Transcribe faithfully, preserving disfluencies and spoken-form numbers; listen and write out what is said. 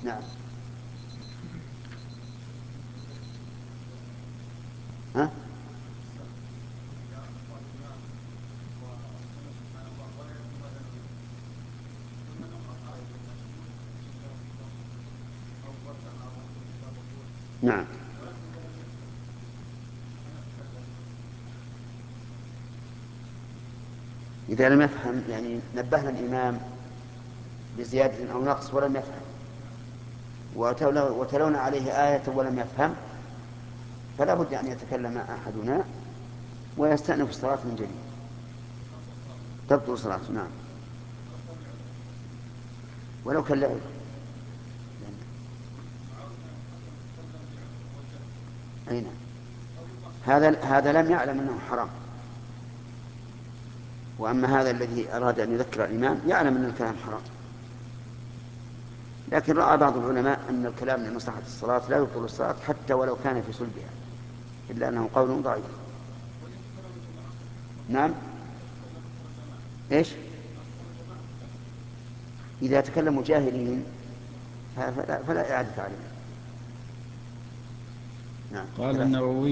نعم. ها؟ نعم. إذا لم يفهم، يعني نبهنا الإمام بزيادة أو نقص ولم يفهم، وتلونا عليه آية ولم يفهم، فلا بد أن يتكلم أحدنا ويستأنف الصلاة من جديد، تبطل صلاته. نعم، ولو كان لعب. أي نعم. هذا هذا لم يعلم أنه حرام، وأما هذا الذي أراد أن يذكر الإمام يعلم أن الكلام حرام، لكن رأى بعض العلماء أن الكلام لمصلحة الصلاة لا يبطل الصلاة حتى ولو كان في صلبها، إلا أنه قول ضعيف. نعم. إيش؟ إذا تكلموا جاهلين فلا, فلا إعادة عليهم. نعم. قال النووي